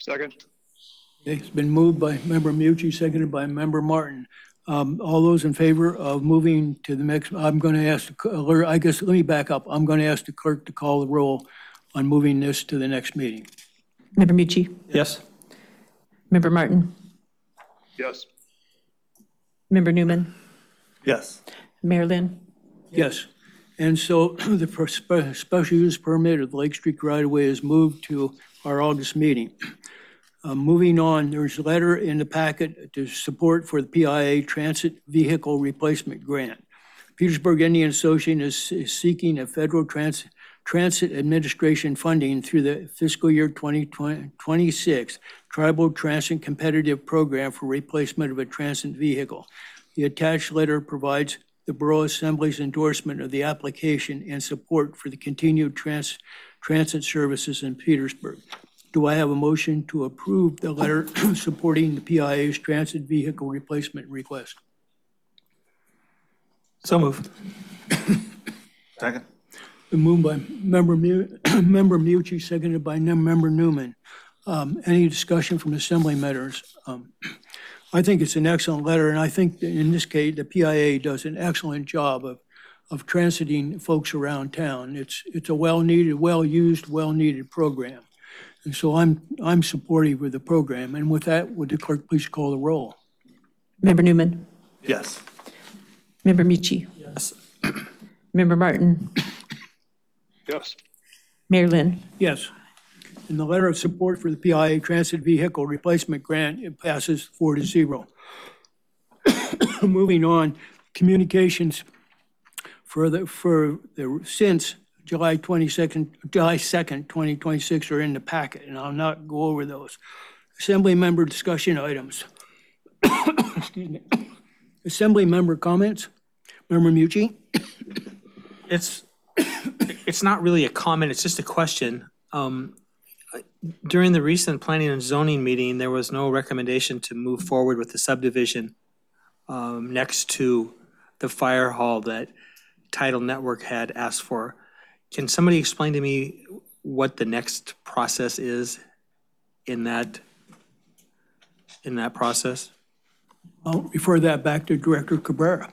Second. Okay, it's been moved by Member Mucci, seconded by Member Martin. Um, All those in favor of moving to the next, I'm going to ask, the cl- I guess, let me back up. I'm going to ask the clerk to call the roll on moving this to the next meeting. Member Mucci, Yes? Member Martin, Yes. Member Newman, Yes. Mayor Lynn. Yes. And so the per- spe- special use permit of the Lake Street right-of-way is moved to our August meeting. Uh, Moving on, there's a letter in the packet to support for the P I A Transit Vehicle Replacement Grant. Petersburg Indian Association is is seeking a federal trans- transit administration funding through the fiscal year twenty twenty-six Tribal Transit Competitive Program for replacement of a transit vehicle. The attached letter provides the Borough Assembly's endorsement of the application and support for the continued trans- transit services in Petersburg. Do I have a motion to approve the letter supporting the P I A's transit vehicle replacement request? So moved. Second. Been moved by Member Mu, Member Mucci, seconded by Member Newman. Um, Any discussion from Assembly members? Um, I think it's an excellent letter, and I think that in this case, the P I A does an excellent job of, of transiting folks around town. It's, it's a well-needed, well-used, well-needed program. And so I'm, I'm supportive of the program. And with that, would the clerk please call the roll? Member Newman, Yes. Member Mucci, Yes. Member Martin, Yes. Mayor Lynn. Yes. And the letter of support for the P I A Transit Vehicle Replacement Grant, it passes four to zero. Moving on, communications for the, for the, since July twenty-second, July second, twenty twenty-six are in the packet, and I'll not go over those. Assembly member discussion items. Excuse me. Assembly member comments. Member Mucci? It's, it's not really a comment, it's just a question. Um, During the recent planning and zoning meeting, there was no recommendation to move forward with the subdivision um, next to the fire hall that Tidal Network had asked for. Can somebody explain to me what the next process is in that, in that process? I'll refer that back to Director Cabrera.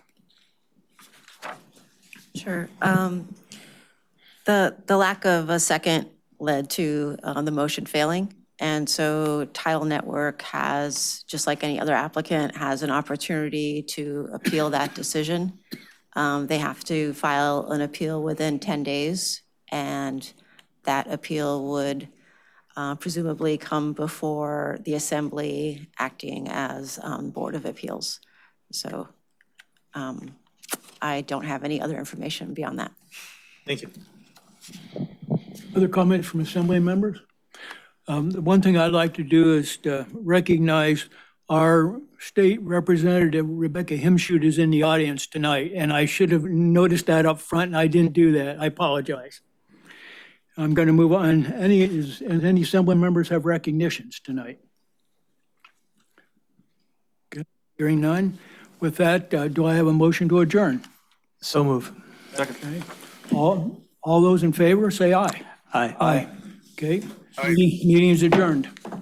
Sure. Um, The, the lack of a second led to uh, the motion failing. And so Tidal Network has, just like any other applicant, has an opportunity to appeal that decision. Um, They have to file an appeal within ten days, and that appeal would uh, presumably come before the Assembly acting as um, Board of Appeals. So um, I don't have any other information beyond that. Thank you. Other comments from Assembly members? Um, The one thing I'd like to do is to recognize our state representative, Rebecca Himshoot, is in the audience tonight, and I should have noticed that up front, and I didn't do that. I apologize. I'm going to move on. Any, is, does any Assembly members have recognitions tonight? Good. Hearing none. With that, uh, do I have a motion to adjourn? So move. Okay. All, all those in favor, say aye. Aye. Aye. Okay. Meeting meeting is adjourned.